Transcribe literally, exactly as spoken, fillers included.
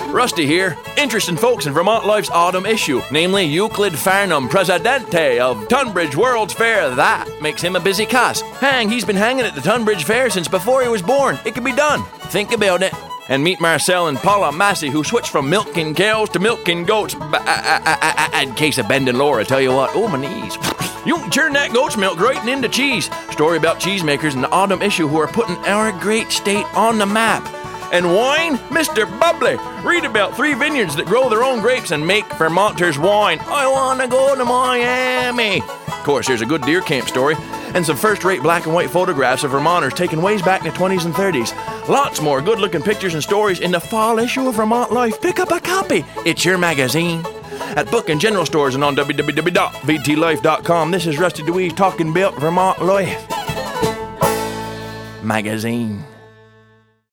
Rusty here. Interesting folks in Vermont Life's autumn issue, namely Euclid Farnham, Presidente of Tunbridge World's Fair. That makes him a busy cuss. Hang, he's been hanging at the Tunbridge Fair since before he was born. It can be done. Think about it. And meet Marcel and Paula Massey, who switched from milking cows to milking goats. In case of Ben and Laura, tell you what. Oh, my knees. You can churn that goat's milk right into cheese. Story about cheesemakers in the autumn issue who are putting our great state on the map. And wine? Mister Bubbly. Read about three vineyards that grow their own grapes and make Vermonters wine. I want to go to Miami. Of course, there's a good deer camp story and some first-rate black and white photographs of Vermonters taken ways back in the twenties and thirties. Lots more good-looking pictures and stories in the fall issue of Vermont Life. Pick up a copy. It's your magazine. At book and general stores and on w w w dot v t life dot com. This is Rusty DeWeese talking about Vermont Life magazine.